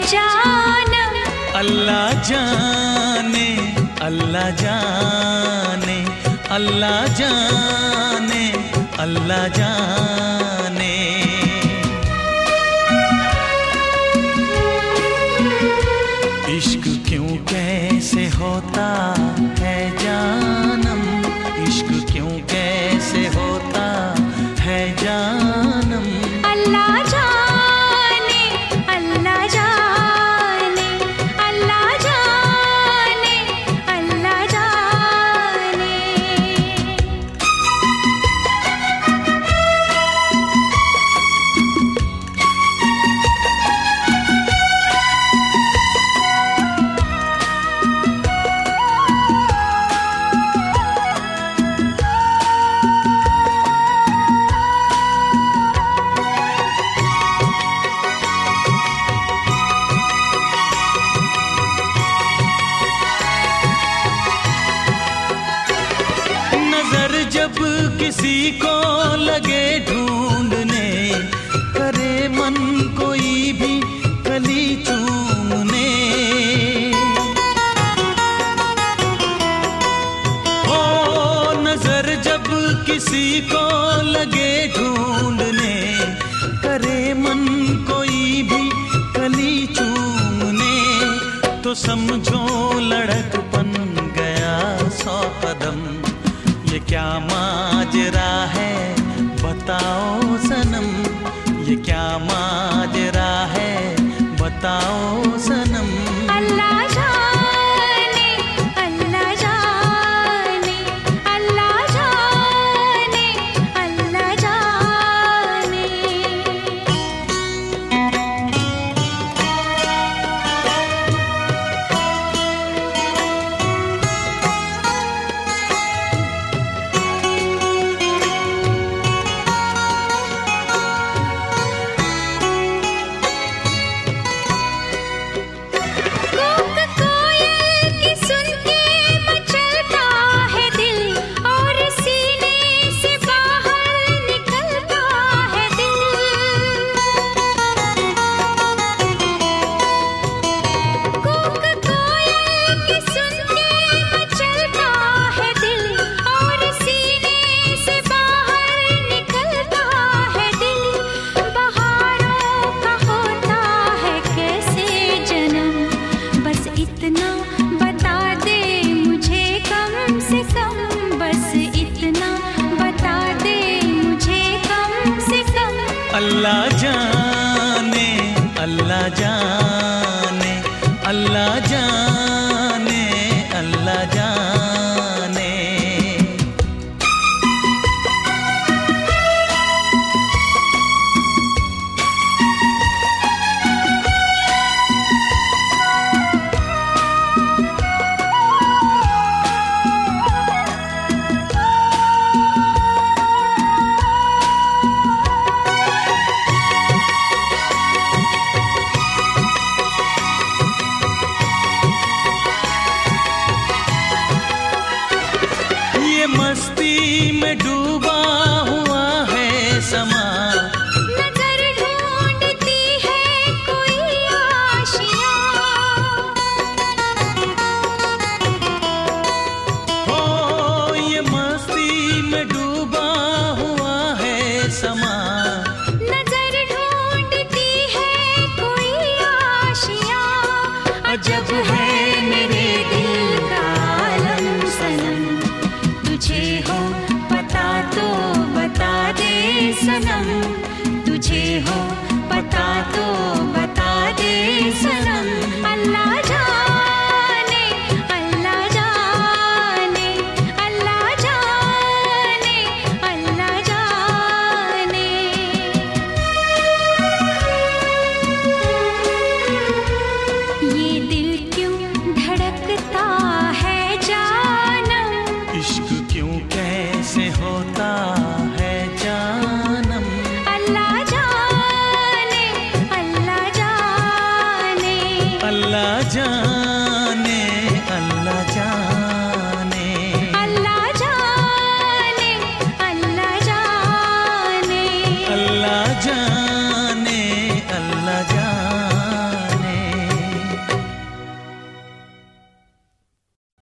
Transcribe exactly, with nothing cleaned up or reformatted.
जानम। अल्लाह जाने अल्लाह जाने अल्लाह जाने अल्लाह जाने। इश्क क्यों कैसे होता है जानम, इश्क क्यों कैसे होता है जानम। अल्लाह जाने अल्लाह जाने अल्लाह जाने अल्लाह जाने। जब किसी को लगे ढूंढने, करे मन कोई भी कली चूमने। ओ नजर जब किसी को लगे ढूंढने, करे मन कोई भी कली चूमने। तो समझो लड़कपन गया सौ कदम। ये क्या माजरा है बताओ सनम, ये क्या माजरा है बताओ सनम। अल्लाह जाने अल्लाह जाने अल्लाह जाने अल्लाह जाने। अल्लाह जाने अल्लाह जाने अल्लाह जाने अल्लाह जाने। मस्ती में डूबा हुआ है समा, नजर ढूंढती है कोई आशियाँ। हो ये मस्ती में डूबा हुआ है समा, नजर ढूंढती है कोई आशियाँ। अजब है मेरे दिल का आलम सनम, तुझे हो पता तो बता दे सनम, तुझे हो पता तो बता दे सनम। अल्लाह जाने अल्लाह जाने अल्लाह जाने अल्लाह जाने। ये दिल क्यों धड़कता है जानम, इश्क क्यों कैसे होता है जानम। अल्लाह जाने अल्लाह जाने अल्लाह जाने